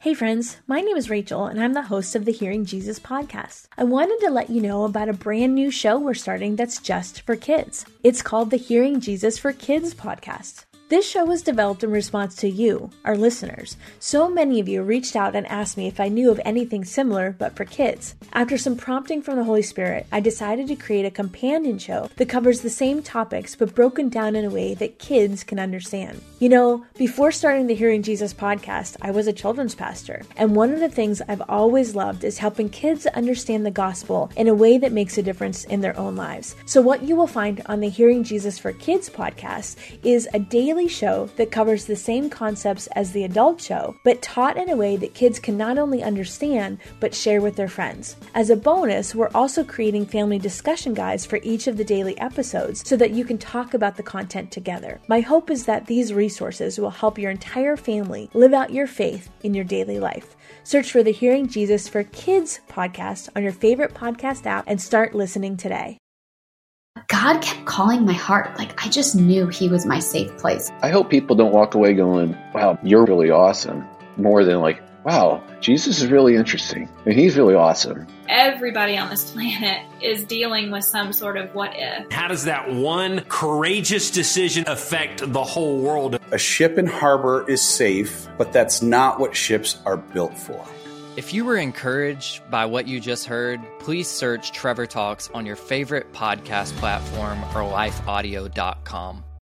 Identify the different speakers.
Speaker 1: Hey friends, my name is Rachel and I'm the host of the Hearing Jesus podcast. I wanted to let you know about a brand new show we're starting that's just for kids. It's called the Hearing Jesus for Kids podcast. This show was developed in response to you, our listeners. So many of you reached out and asked me if I knew of anything similar but for kids. After some prompting from the Holy Spirit, I decided to create a companion show that covers the same topics but broken down in a way that kids can understand. You know, before starting the Hearing Jesus podcast, I was a children's pastor, and one of the things I've always loved is helping kids understand the gospel in a way that makes a difference in their own lives. So what you will find on the Hearing Jesus for Kids podcast is a daily show that covers the same concepts as the adult show, but taught in a way that kids can not only understand, but share with their friends. As a bonus, we're also creating family discussion guides for each of the daily episodes so that you can talk about the content together. My hope is that these resources will help your entire family live out your faith in your daily life. Search for the Hearing Jesus for Kids podcast on your favorite podcast app and start listening today.
Speaker 2: God kept calling my heart. I just knew he was my safe place.
Speaker 3: I hope people don't walk away going, wow, you're really awesome. More than wow, Jesus is really interesting and he's really awesome.
Speaker 4: Everybody on this planet is dealing with some sort of what if.
Speaker 5: How does that one courageous decision affect the whole world?
Speaker 6: A ship in harbor is safe, but that's not what ships are built for.
Speaker 7: If you were encouraged by what you just heard, please search Trevor Talks on your favorite podcast platform or lifeaudio.com.